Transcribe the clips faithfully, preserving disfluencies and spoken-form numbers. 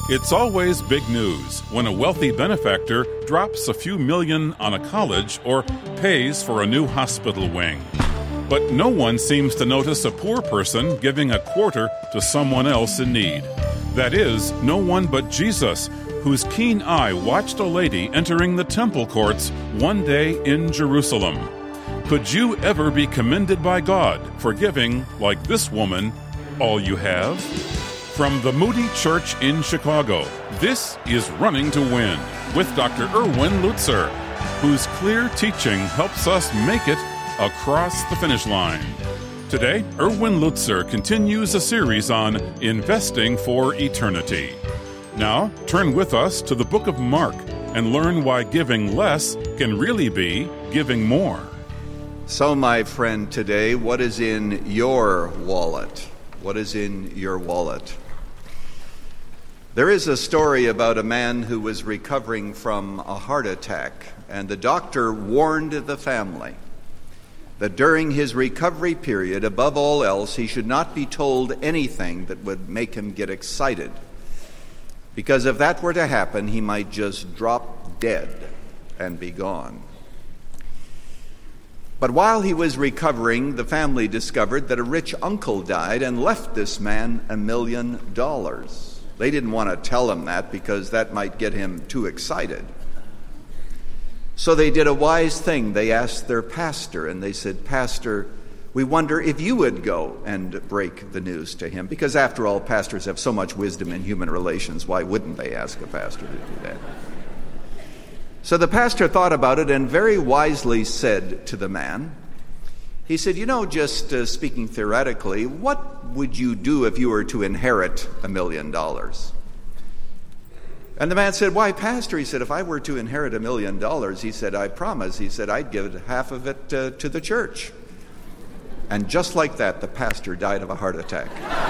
It's always big news when a wealthy benefactor drops a few million on a college or pays for a new hospital wing. But no one seems to notice a poor person giving a quarter to someone else in need. That is, no one but Jesus, whose keen eye watched a lady entering the temple courts one day in Jerusalem. Could you ever be commended by God for giving, like this woman, all you have? From the Moody Church in Chicago, this is Running to Win with Doctor Erwin Lutzer, whose clear teaching helps us make it across the finish line. Today, Erwin Lutzer continues a series on investing for eternity. Now, turn with us to the book of Mark and learn why giving less can really be giving more. So, my friend, today, what is in your wallet? What is in your wallet? There is a story about a man who was recovering from a heart attack, and the doctor warned the family that during his recovery period, above all else, he should not be told anything that would make him get excited, because if that were to happen, he might just drop dead and be gone. But while he was recovering, the family discovered that a rich uncle died and left this man a million dollars. They didn't want to tell him that because that might get him too excited. So they did a wise thing. They asked their pastor, and they said, "Pastor, we wonder if you would go and break the news to him." Because after all, pastors have so much wisdom in human relations. Why wouldn't they ask a pastor to do that? So the pastor thought about it and very wisely said to the man, he said, "You know, just uh, speaking theoretically, what would you do if you were to inherit a million dollars?" And the man said, "Why, Pastor," he said, "if I were to inherit a million dollars," he said, "I promise," he said, "I'd give half of it uh, to the church." And just like that, the pastor died of a heart attack.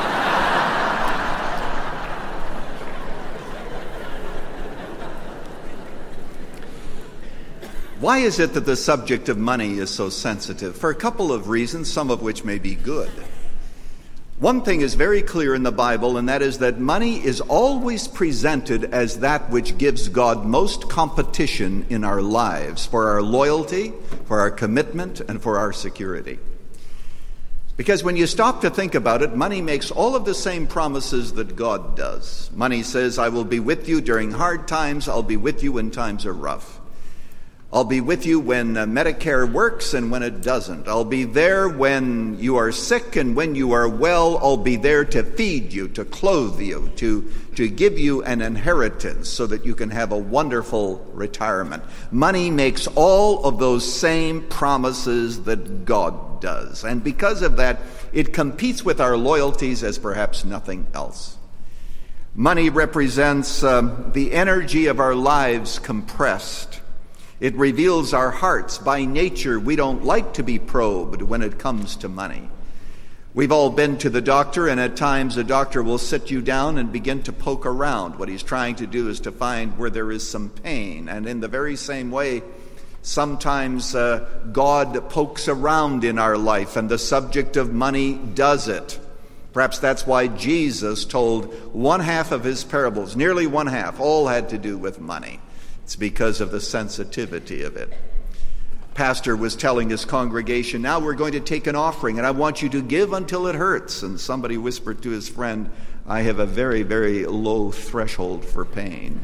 Why is it that the subject of money is so sensitive? For a couple of reasons, some of which may be good. One thing is very clear in the Bible, and that is that money is always presented as that which gives God most competition in our lives, for our loyalty, for our commitment, and for our security. Because when you stop to think about it, money makes all of the same promises that God does. Money says, "I will be with you during hard times, I'll be with you when times are rough. I'll be with you when uh, Medicare works and when it doesn't. I'll be there when you are sick and when you are well. I'll be there to feed you, to clothe you, to, to give you an inheritance so that you can have a wonderful retirement." Money makes all of those same promises that God does. And because of that, it competes with our loyalties as perhaps nothing else. Money represents um, the energy of our lives compressed. It reveals our hearts. By nature, we don't like to be probed when it comes to money. We've all been to the doctor, and at times a doctor will sit you down and begin to poke around. What he's trying to do is to find where there is some pain. And in the very same way, sometimes uh, God pokes around in our life, and the subject of money does it. Perhaps that's why Jesus told one half of his parables, nearly one half, all had to do with money. It's because of the sensitivity of it. Pastor was telling his congregation, "Now we're going to take an offering, and I want you to give until it hurts." And somebody whispered to his friend, "I have a very, very low threshold for pain."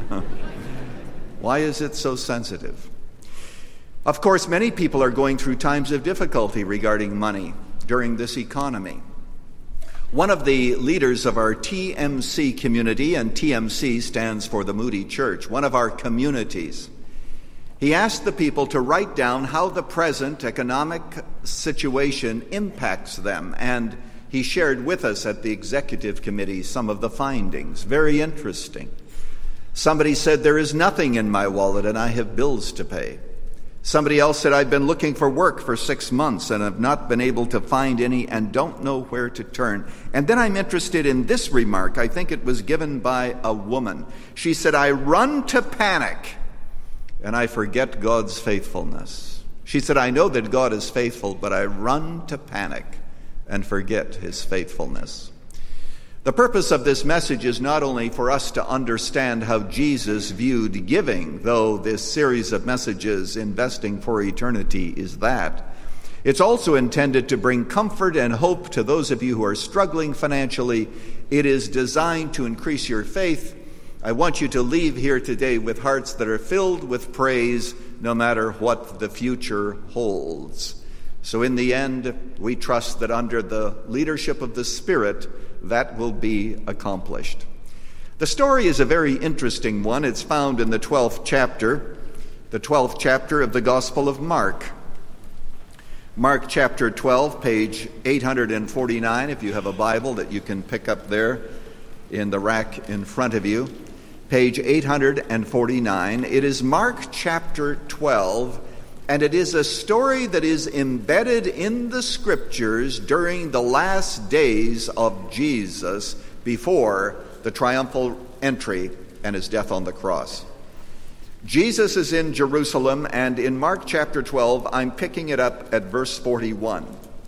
Why is it so sensitive? Of course, many people are going through times of difficulty regarding money during this economy. One of the leaders of our T M C community, and T M C stands for the Moody Church, one of our communities, he asked the people to write down how the present economic situation impacts them, and he shared with us at the executive committee some of the findings. Very interesting. Somebody said, "There is nothing in my wallet and I have bills to pay." Somebody else said, "I've been looking for work for six months and have not been able to find any and don't know where to turn." And then I'm interested in this remark. I think it was given by a woman. She said, "I run to panic and I forget God's faithfulness." She said, "I know that God is faithful, but I run to panic and forget his faithfulness." The purpose of this message is not only for us to understand how Jesus viewed giving, though this series of messages, Investing for Eternity, is that. It's also intended to bring comfort and hope to those of you who are struggling financially. It is designed to increase your faith. I want you to leave here today with hearts that are filled with praise, no matter what the future holds. So in the end, we trust that under the leadership of the Spirit, that will be accomplished. The story is a very interesting one. It's found in the twelfth chapter, the twelfth chapter of the Gospel of Mark. Mark chapter twelve, page eight hundred forty-nine, if you have a Bible that you can pick up there in the rack in front of you. Page eight hundred forty-nine. It is Mark chapter twelve, and it is a story that is embedded in the Scriptures during the last days of Jesus before the triumphal entry and his death on the cross. Jesus is in Jerusalem, and in Mark chapter twelve, I'm picking it up at verse forty-one.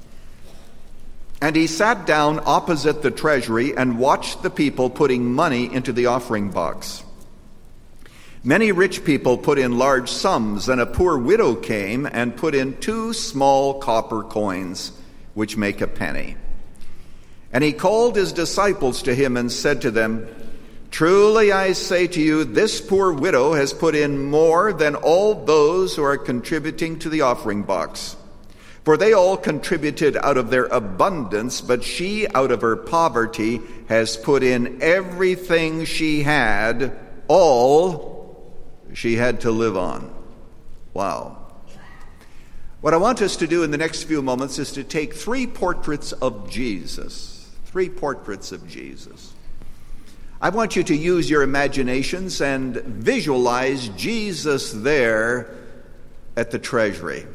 And he sat down opposite the treasury and watched the people putting money into the offering box. Many rich people put in large sums, and a poor widow came and put in two small copper coins, which make a penny. And he called his disciples to him and said to them, "Truly I say to you, this poor widow has put in more than all those who are contributing to the offering box. For they all contributed out of their abundance, but she out of her poverty has put in everything she had, all she had to live on." Wow. What I want us to do in the next few moments is to take three portraits of Jesus. Three portraits of Jesus. I want you to use your imaginations and visualize Jesus there at the treasury.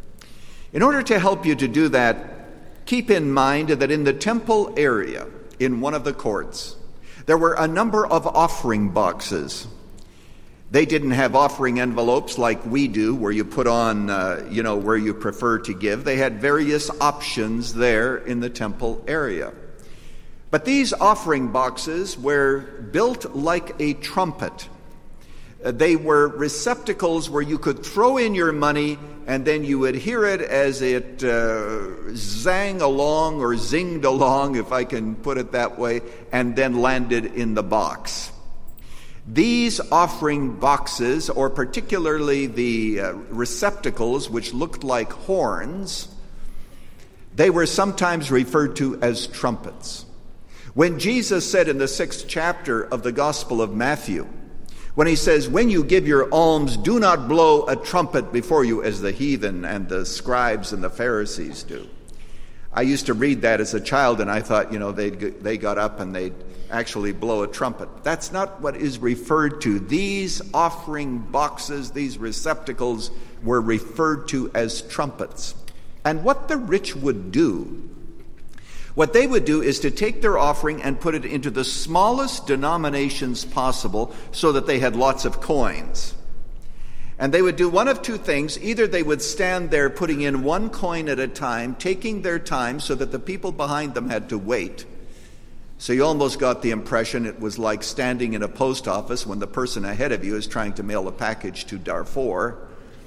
In order to help you to do that, keep in mind that in the temple area, in one of the courts, there were a number of offering boxes. They didn't have offering envelopes like we do, where you put on, uh, you know, where you prefer to give. They had various options there in the temple area. But these offering boxes were built like a trumpet. They were receptacles where you could throw in your money, and then you would hear it as it uh, zang along or zinged along, if I can put it that way, and then landed in the box. These offering boxes, or particularly the uh, receptacles, which looked like horns, they were sometimes referred to as trumpets. When Jesus said in the sixth chapter of the Gospel of Matthew, when he says, "When you give your alms, do not blow a trumpet before you as the heathen and the scribes and the Pharisees do." I used to read that as a child, and I thought, you know, they they got up and they'd actually blow a trumpet. That's not what is referred to. These offering boxes, these receptacles, were referred to as trumpets. And what the rich would do, what they would do is to take their offering and put it into the smallest denominations possible so that they had lots of coins. And they would do one of two things. Either they would stand there putting in one coin at a time, taking their time so that the people behind them had to wait. So you almost got the impression it was like standing in a post office when the person ahead of you is trying to mail a package to Darfur.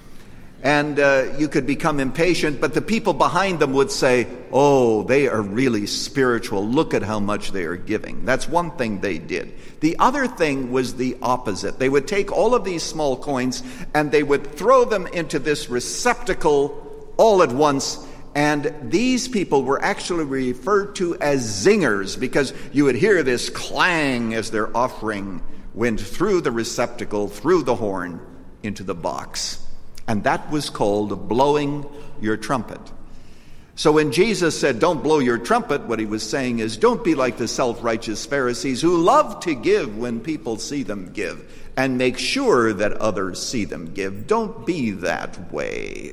And uh, you could become impatient, but the people behind them would say, "Oh, they are really spiritual. Look at how much they are giving." That's one thing they did. The other thing was the opposite. They would take all of these small coins and they would throw them into this receptacle all at once. And these people were actually referred to as zingers, because you would hear this clang as their offering went through the receptacle, through the horn, into the box. And that was called blowing your trumpet. So when Jesus said, "Don't blow your trumpet," what he was saying is, don't be like the self-righteous Pharisees who love to give when people see them give and make sure that others see them give. Don't be that way.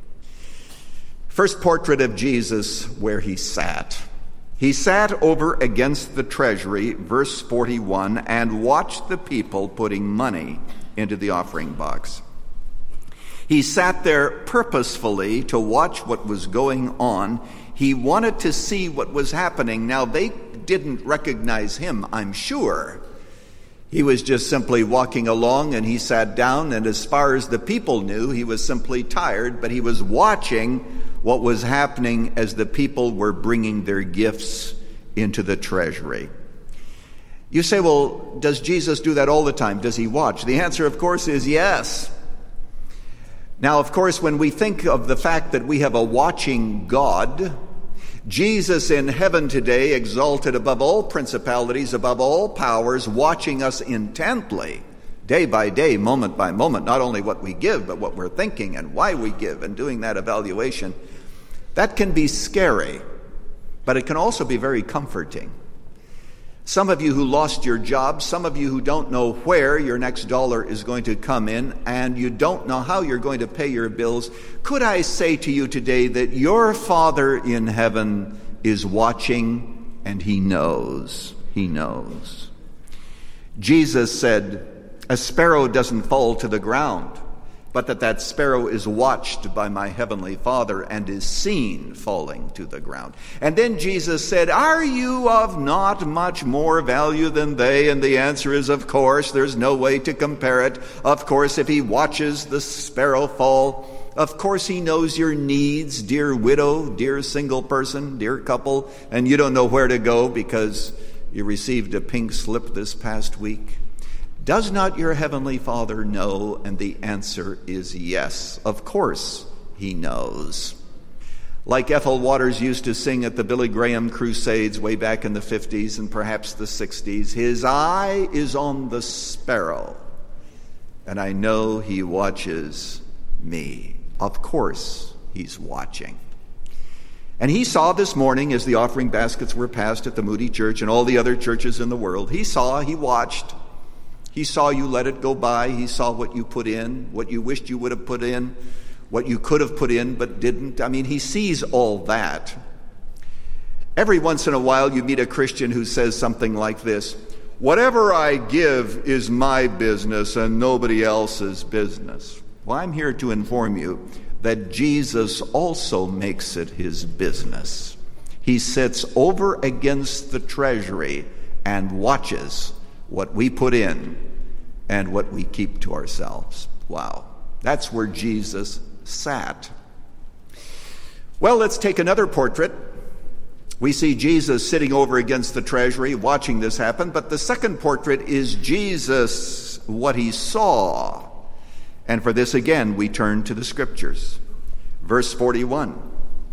First portrait of Jesus, where he sat. He sat over against the treasury, verse forty-one, and watched the people putting money into the offering box. He sat there purposefully to watch what was going on. He wanted to see what was happening. Now, they didn't recognize him, I'm sure. He was just simply walking along, and he sat down, and as far as the people knew, he was simply tired, but he was watching what was happening as the people were bringing their gifts into the treasury. You say, well, does Jesus do that all the time? Does he watch? The answer, of course, is yes. Now, of course, when we think of the fact that we have a watching God, Jesus in heaven today, exalted above all principalities, above all powers, watching us intently, day by day, moment by moment, not only what we give, but what we're thinking and why we give, and doing that evaluation, that can be scary, but it can also be very comforting. Some of you who lost your job, some of you who don't know where your next dollar is going to come in, and you don't know how you're going to pay your bills, could I say to you today that your Father in heaven is watching, and he knows. He knows. Jesus said, a sparrow doesn't fall to the ground, but that that sparrow is watched by my heavenly Father and is seen falling to the ground. And then Jesus said, are you of not much more value than they? And the answer is, of course. There's no way to compare it. Of course, if he watches the sparrow fall, of course he knows your needs, dear widow, dear single person, dear couple, and you don't know where to go because you received a pink slip this past week. Does not your heavenly Father know? And the answer is yes. Of course he knows. Like Ethel Waters used to sing at the Billy Graham Crusades way back in the fifties and perhaps the sixties, his eye is on the sparrow, and I know he watches me. Of course he's watching. And he saw this morning as the offering baskets were passed at the Moody Church and all the other churches in the world, he saw, he watched. He saw you let it go by. He saw what you put in, what you wished you would have put in, what you could have put in but didn't. I mean, he sees all that. Every once in a while you meet a Christian who says something like this, whatever I give is my business and nobody else's business. Well, I'm here to inform you that Jesus also makes it his business. He sits over against the treasury and watches what we put in and what we keep to ourselves. Wow. That's where Jesus sat. Well, let's take another portrait. We see Jesus sitting over against the treasury, watching this happen, but the second portrait is Jesus, what he saw. And for this, again, we turn to the scriptures. Verse forty-one.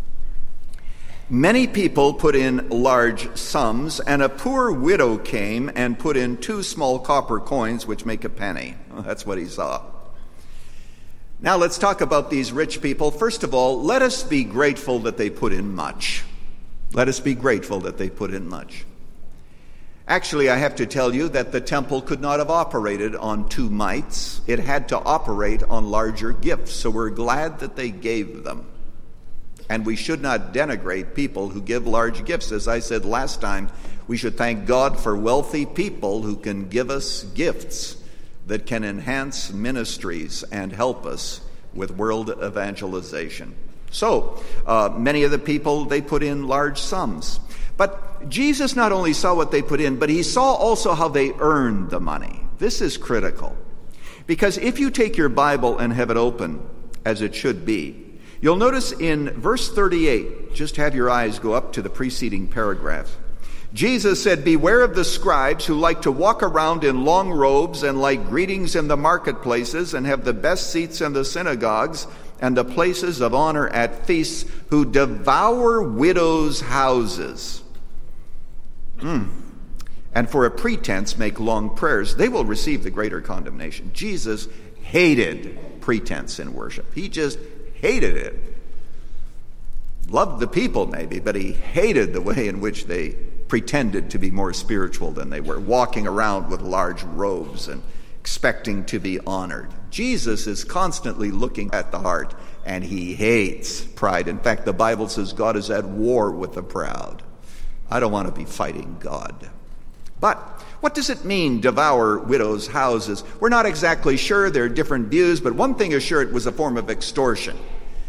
Many people put in large sums, and a poor widow came and put in two small copper coins, which make a penny. Well, that's what he saw. Now let's talk about these rich people. First of all, let us be grateful that they put in much. Let us be grateful that they put in much. Actually, I have to tell you that the temple could not have operated on two mites. It had to operate on larger gifts, so we're glad that they gave them. And we should not denigrate people who give large gifts. As I said last time, we should thank God for wealthy people who can give us gifts that can enhance ministries and help us with world evangelization. So, uh, many of the people, they put in large sums. But Jesus not only saw what they put in, but he saw also how they earned the money. This is critical. Because if you take your Bible and have it open, as it should be, you'll notice in verse thirty-eight, just have your eyes go up to the preceding paragraph. Jesus said, beware of the scribes who like to walk around in long robes and like greetings in the marketplaces and have the best seats in the synagogues and the places of honor at feasts, who devour widows' houses. Mm. And for a pretense make long prayers. They will receive the greater condemnation. Jesus hated pretense in worship. He just hated it. Loved the people maybe, but he hated the way in which they pretended to be more spiritual than they were, walking around with large robes and expecting to be honored. Jesus is constantly looking at the heart, and he hates pride. In fact, the Bible says God is at war with the proud. I don't want to be fighting God. But what does it mean, devour widows' houses? We're not exactly sure. There are different views, but one thing is sure, it was a form of extortion.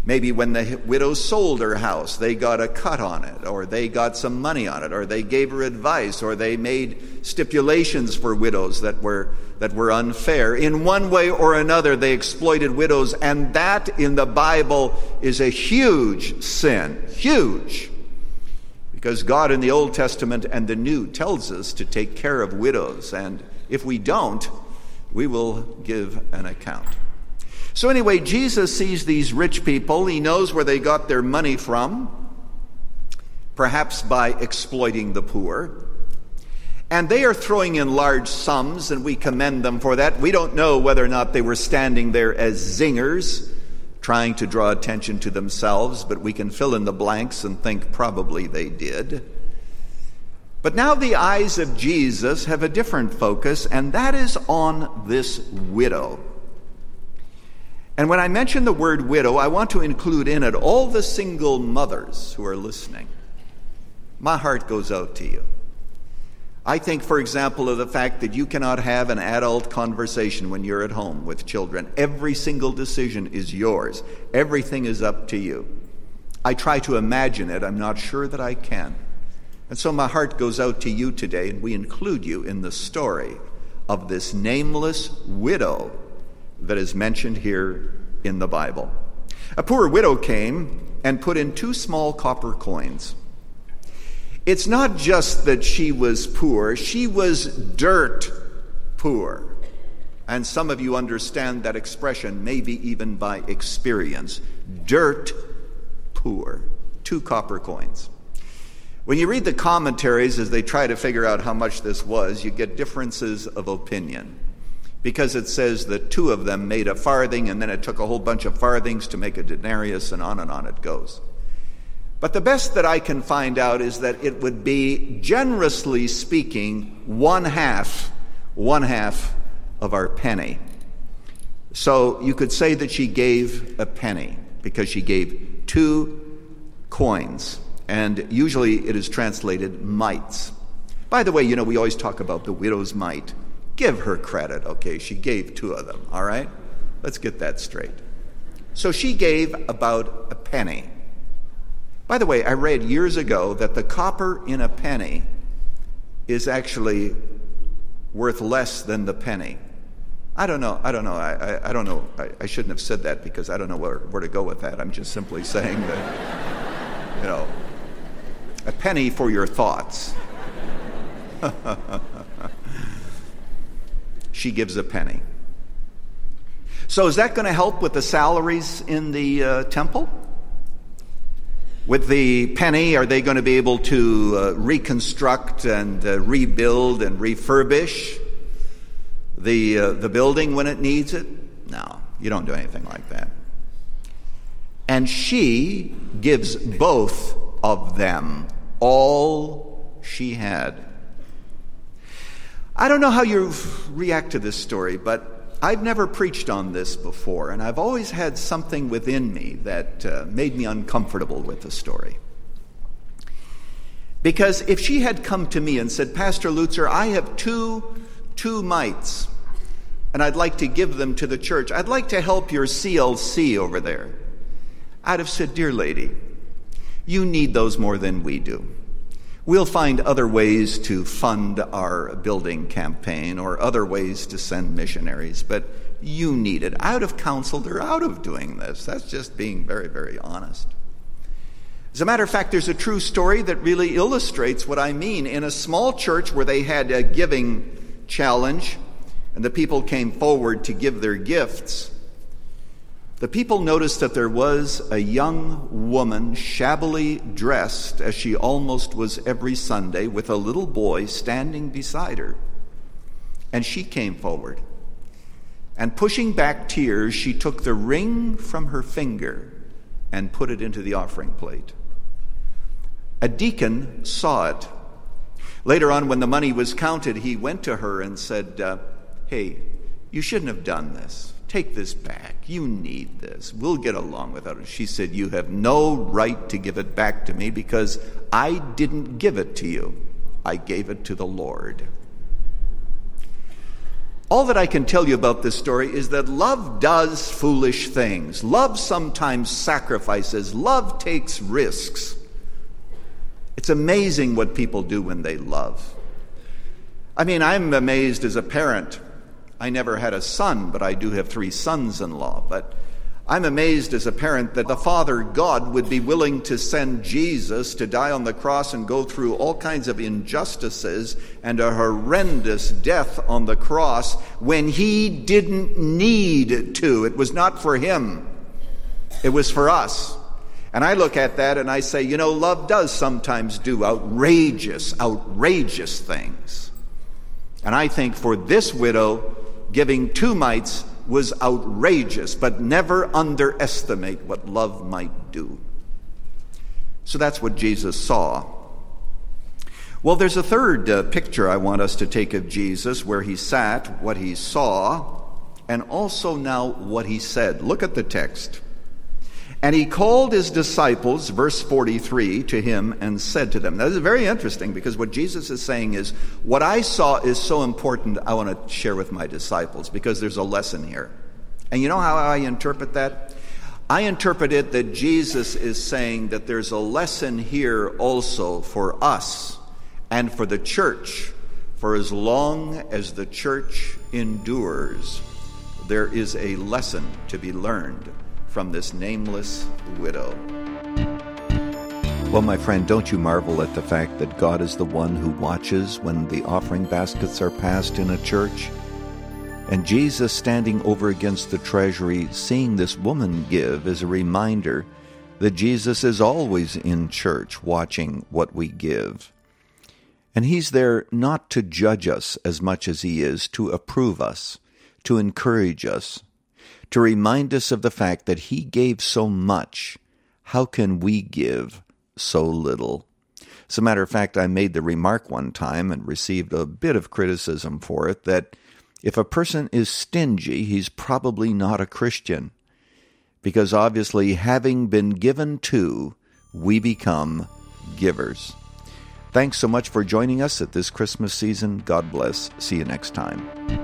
Maybe when the widow sold her house, they got a cut on it, or they got some money on it, or they gave her advice, or they made stipulations for widows that were that were unfair. In one way or another, they exploited widows, and that in the Bible is a huge sin. Huge. Because God in the Old Testament and the New tells us to take care of widows, and if we don't, we will give an account. So anyway, Jesus sees these rich people. He knows where they got their money from, perhaps by exploiting the poor. And they are throwing in large sums, and we commend them for that. We don't know whether or not they were standing there as zingers, trying to draw attention to themselves, but we can fill in the blanks and think probably they did. But now the eyes of Jesus have a different focus, and that is on this widow. And when I mention the word widow, I want to include in it all the single mothers who are listening. My heart goes out to you. I think, for example, of the fact that you cannot have an adult conversation when you're at home with children. Every single decision is yours. Everything is up to you. I try to imagine it. I'm not sure that I can. And so my heart goes out to you today, and we include you in the story of this nameless widow that is mentioned here in the Bible. A poor widow came and put in two small copper coins. It's not just that she was poor, she was dirt poor. And some of you understand that expression, maybe even by experience. Dirt poor. Two copper coins. When you read the commentaries as they try to figure out how much this was, you get differences of opinion. Because it says that two of them made a farthing, and then it took a whole bunch of farthings to make a denarius, and on and on it goes. But the best that I can find out is that it would be, generously speaking, one half, one half of our penny. So you could say that she gave a penny, because she gave two coins, and usually it is translated mites. By the way, you know, we always talk about the widow's mite. Give her credit, okay? She gave two of them, all right? Let's get that straight. So she gave about a penny. By the way, I read years ago that the copper in a penny is actually worth less than the penny. I don't know. I don't know. I, I, I don't know. I, I shouldn't have said that because I don't know where, where to go with that. I'm just simply saying that, you know, a penny for your thoughts. She gives a penny. So is that going to help with the salaries in the uh, temple? With the penny, are they going to be able to uh, reconstruct and uh, rebuild and refurbish the uh, the building when it needs it? No, you don't do anything like that. And she gives both of them all she had. I don't know how you react to this story, but I've never preached on this before, and I've always had something within me that uh, made me uncomfortable with the story. Because if she had come to me and said, Pastor Lutzer, I have two, two mites, and I'd like to give them to the church. I'd like to help your C L C over there. I'd have said, dear lady, you need those more than we do. We'll find other ways to fund our building campaign or other ways to send missionaries, but you need it. I would have counseled her out of doing this. That's just being very, very honest. As a matter of fact, there's a true story that really illustrates what I mean. In a small church where they had a giving challenge and the people came forward to give their gifts, the people noticed that there was a young woman shabbily dressed, as she almost was every Sunday, with a little boy standing beside her. And she came forward. And pushing back tears, she took the ring from her finger and put it into the offering plate. A deacon saw it. Later on, when the money was counted, he went to her and said, uh, hey, you shouldn't have done this. Take this back. You need this. We'll get along without it. She said, you have no right to give it back to me because I didn't give it to you. I gave it to the Lord. All that I can tell you about this story is that love does foolish things. Love sometimes sacrifices. Love takes risks. It's amazing what people do when they love. I mean, I'm amazed as a parent. I never had a son, but I do have three sons-in-law. But I'm amazed as a parent that the Father God would be willing to send Jesus to die on the cross and go through all kinds of injustices and a horrendous death on the cross when he didn't need to. It was not for him. It was for us. And I look at that and I say, you know, love does sometimes do outrageous, outrageous things. And I think for this widow, giving two mites was outrageous, but never underestimate what love might do. So that's what Jesus saw. Well, there's a third uh, picture I want us to take of Jesus, where he sat, what he saw, and also now what he said. Look at the text. And he called his disciples, verse forty-three, to him and said to them. Now, this is very interesting because what Jesus is saying is, what I saw is so important, I want to share with my disciples because there's a lesson here. And you know how I interpret that? I interpret it that Jesus is saying that there's a lesson here also for us and for the church. For as long as the church endures, there is a lesson to be learned from this nameless widow. Well, my friend, don't you marvel at the fact that God is the one who watches when the offering baskets are passed in a church? And Jesus, standing over against the treasury, seeing this woman give, is a reminder that Jesus is always in church watching what we give. And he's there not to judge us as much as he is to approve us, to encourage us, to remind us of the fact that he gave so much. How can we give so little? As a matter of fact, I made the remark one time and received a bit of criticism for it that if a person is stingy, he's probably not a Christian. Because obviously, having been given to, we become givers. Thanks so much for joining us at this Christmas season. God bless. See you next time.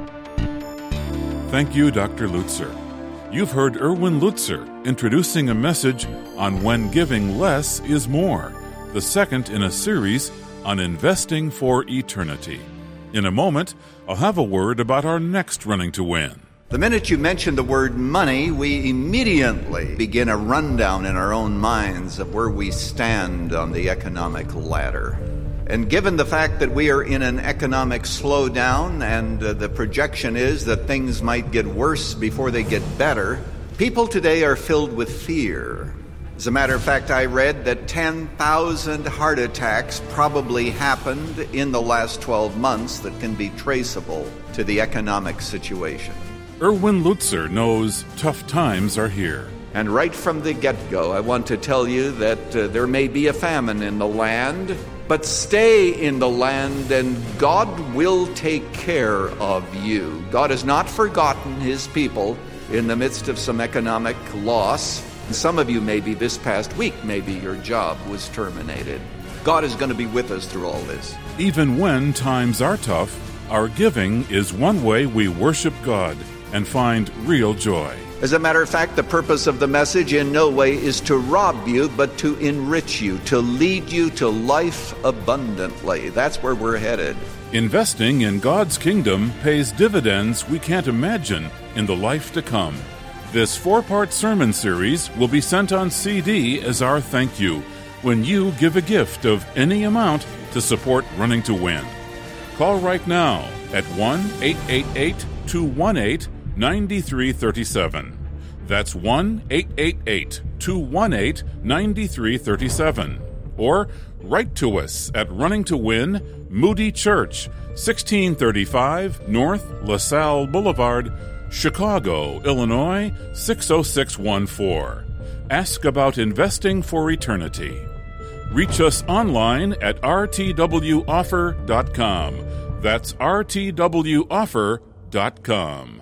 Thank you, Doctor Lutzer. You've heard Erwin Lutzer introducing a message on When Giving Less is More, the second in a series on investing for eternity. In a moment, I'll have a word about our next Running to Win. The minute you mention the word money, we immediately begin a rundown in our own minds of where we stand on the economic ladder. And given the fact that we are in an economic slowdown and uh, the projection is that things might get worse before they get better, people today are filled with fear. As a matter of fact, I read that ten thousand heart attacks probably happened in the last twelve months that can be traceable to the economic situation. Erwin Lutzer knows tough times are here. And right from the get-go, I want to tell you that uh, there may be a famine in the land, but stay in the land and God will take care of you. God has not forgotten his people in the midst of some economic loss. Some of you maybe this past week, maybe your job was terminated. God is going to be with us through all this. Even when times are tough, our giving is one way we worship God and find real joy. As a matter of fact, the purpose of the message in no way is to rob you, but to enrich you, to lead you to life abundantly. That's where we're headed. Investing in God's kingdom pays dividends we can't imagine in the life to come. This four-part sermon series will be sent on C D as our thank you when you give a gift of any amount to support Running to Win. Call right now at one eight eight eight, two one eight, nine three three seven. That's one eight eight eight, two one eight, nine three three seven. Or write to us at Running to Win, Moody Church, sixteen thirty-five North LaSalle Boulevard, Chicago, Illinois, six oh six one four. Ask about investing for eternity. Reach us online at r t w offer dot com. That's r t w offer dot com.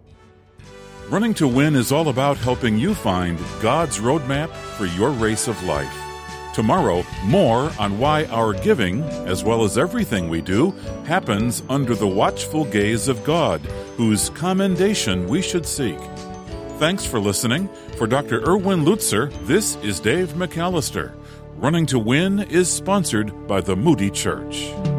Running to Win is all about helping you find God's roadmap for your race of life. Tomorrow, more on why our giving, as well as everything we do, happens under the watchful gaze of God, whose commendation we should seek. Thanks for listening. For Doctor Erwin Lutzer, this is Dave McAllister. Running to Win is sponsored by the Moody Church.